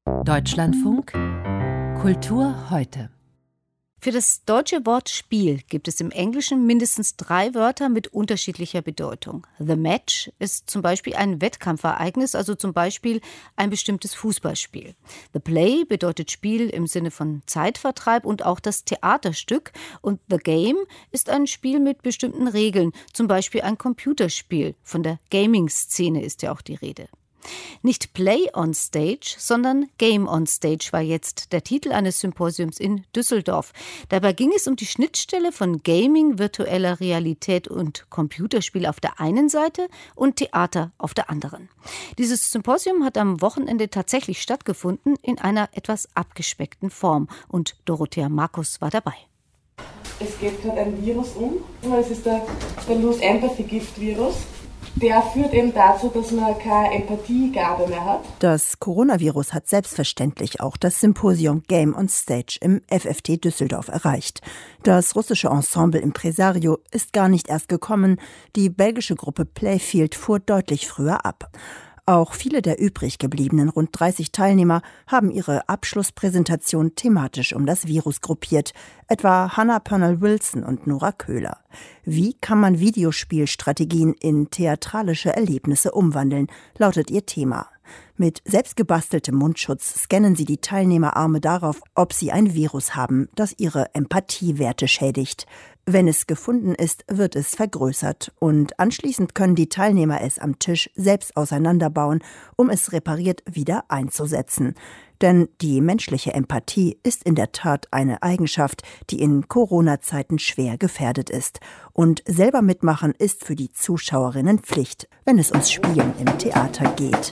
Deutschlandfunk Kultur heute. Für das deutsche Wort Spiel gibt es im Englischen mindestens 3 Wörter mit unterschiedlicher Bedeutung. The Match ist zum Beispiel ein Wettkampfereignis, also zum Beispiel ein bestimmtes Fußballspiel. The Play bedeutet Spiel im Sinne von Zeitvertreib und auch das Theaterstück. Und The Game ist ein Spiel mit bestimmten Regeln, zum Beispiel ein Computerspiel. Von der Gaming-Szene ist ja auch die Rede. Nicht Play on Stage, sondern Game on Stage war jetzt der Titel eines Symposiums in Düsseldorf. Dabei ging es um die Schnittstelle von Gaming, virtueller Realität und Computerspiel auf der einen Seite und Theater auf der anderen. Dieses Symposium hat am Wochenende tatsächlich stattgefunden, in einer etwas abgespeckten Form. Und Dorothea Markus war dabei. Es geht gerade ein Virus um. Es ist der Loose Empathy Gift Virus. Der führt eben dazu, dass man keine Empathiegabe mehr hat. Das Coronavirus hat selbstverständlich auch das Symposium Game on Stage im FFT Düsseldorf erreicht. Das russische Ensemble Impresario ist gar nicht erst gekommen. Die belgische Gruppe Playfield fuhr deutlich früher ab. Auch viele der übrig gebliebenen rund 30 Teilnehmer haben ihre Abschlusspräsentation thematisch um das Virus gruppiert, etwa Hannah Purnell-Wilson und Nora Köhler. Wie kann man Videospielstrategien in theatralische Erlebnisse umwandeln, lautet ihr Thema. Mit selbstgebasteltem Mundschutz scannen sie die Teilnehmerarme darauf, ob sie ein Virus haben, das ihre Empathiewerte schädigt. Wenn es gefunden ist, wird es vergrößert und anschließend können die Teilnehmer es am Tisch selbst auseinanderbauen, um es repariert wieder einzusetzen. Denn die menschliche Empathie ist in der Tat eine Eigenschaft, die in Corona-Zeiten schwer gefährdet ist. Und selber mitmachen ist für die Zuschauerinnen Pflicht, wenn es ums Spielen im Theater geht.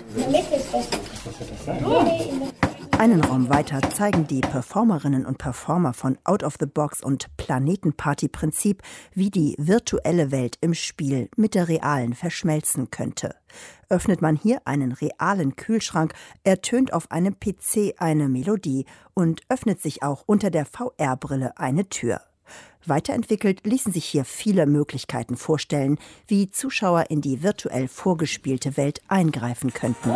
Einen Raum weiter zeigen die Performerinnen und Performer von Out of the Box und Planetenparty-Prinzip, wie die virtuelle Welt im Spiel mit der realen verschmelzen könnte. Öffnet man hier einen realen Kühlschrank, ertönt auf einem PC eine Melodie und öffnet sich auch unter der VR-Brille eine Tür. Weiterentwickelt ließen sich hier viele Möglichkeiten vorstellen, wie Zuschauer in die virtuell vorgespielte Welt eingreifen könnten.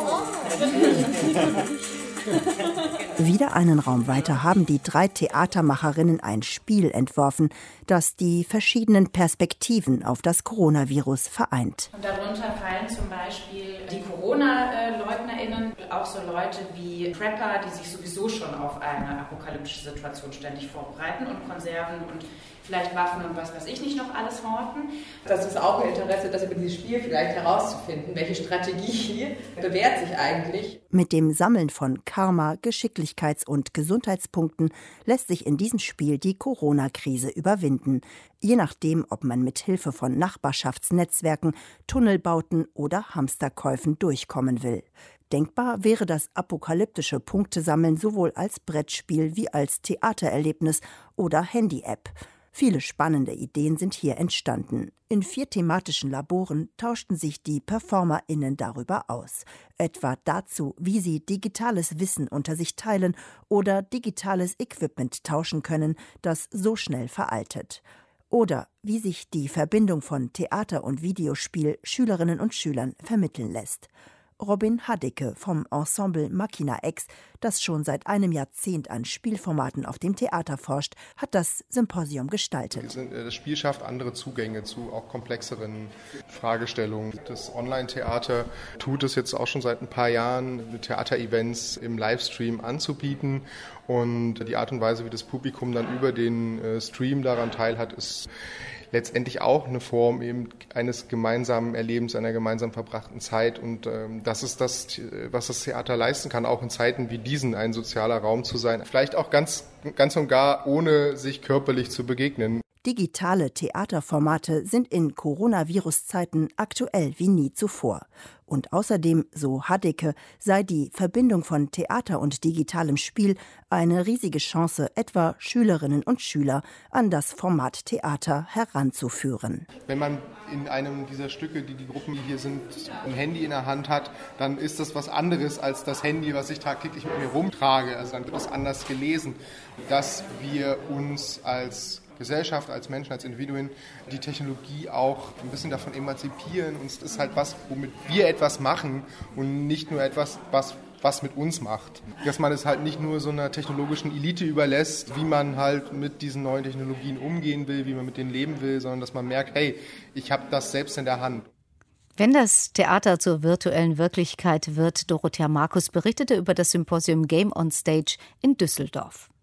Wieder einen Raum weiter haben die 3 Theatermacherinnen ein Spiel entworfen, das die verschiedenen Perspektiven auf das Coronavirus vereint. Und darunter fallen zum Beispiel die Corona-LeugnerInnen, auch so Leute wie Prepper, die sich sowieso schon auf eine apokalyptische Situation ständig vorbereiten und Konserven und vielleicht Waffen und was weiß ich nicht noch alles horten. Das ist auch ein Interesse, das über dieses Spiel vielleicht herauszufinden, welche Strategie bewährt sich eigentlich. Mit dem Sammeln von Karma, Geschicklichkeits- und Gesundheitspunkten lässt sich in diesem Spiel die Corona-Krise überwinden. Je nachdem, ob man mit Hilfe von Nachbarschaftsnetzwerken, Tunnelbauten oder Hamsterkäufen durchkommen will. Denkbar wäre das apokalyptische Punktesammeln sowohl als Brettspiel wie als Theatererlebnis oder Handy-App. Viele spannende Ideen sind hier entstanden. In 4 thematischen Laboren tauschten sich die PerformerInnen darüber aus. Etwa dazu, wie sie digitales Wissen unter sich teilen oder digitales Equipment tauschen können, das so schnell veraltet. Oder wie sich die Verbindung von Theater und Videospiel Schülerinnen und Schülern vermitteln lässt. Robin Haddicke vom Ensemble Machina X, das schon seit einem Jahrzehnt an Spielformaten auf dem Theater forscht, hat das Symposium gestaltet. Das Spiel schafft andere Zugänge zu auch komplexeren Fragestellungen. Das Online-Theater tut es jetzt auch schon seit ein paar Jahren, Theaterevents im Livestream anzubieten. Und die Art und Weise, wie das Publikum dann über den Stream daran teilhat, ist letztendlich auch eine Form eben eines gemeinsamen Erlebens, einer gemeinsam verbrachten Zeit. Und das ist das, was das Theater leisten kann, auch in Zeiten wie diesen ein sozialer Raum zu sein. Vielleicht auch ganz und gar ohne sich körperlich zu begegnen. Digitale Theaterformate sind in Coronavirus-Zeiten aktuell wie nie zuvor. Und außerdem, so Haddicke, sei die Verbindung von Theater und digitalem Spiel eine riesige Chance, etwa Schülerinnen und Schüler an das Format Theater heranzuführen. Wenn man in einem dieser Stücke, die Gruppen hier sind, ein Handy in der Hand hat, dann ist das was anderes als das Handy, was ich tagtäglich mit mir rumtrage. Also dann wird es anders gelesen, dass wir uns als Gesellschaft, als Menschen, als Individuen die Technologie auch ein bisschen davon emanzipieren. Und es ist halt was, womit wir etwas machen und nicht nur etwas, was was mit uns macht. Dass man es halt nicht nur so einer technologischen Elite überlässt, wie man halt mit diesen neuen Technologien umgehen will, wie man mit denen leben will, sondern dass man merkt, hey, ich habe das selbst in der Hand. Wenn das Theater zur virtuellen Wirklichkeit wird, Dorothea Markus berichtete über das Symposium Game on Stage in Düsseldorf.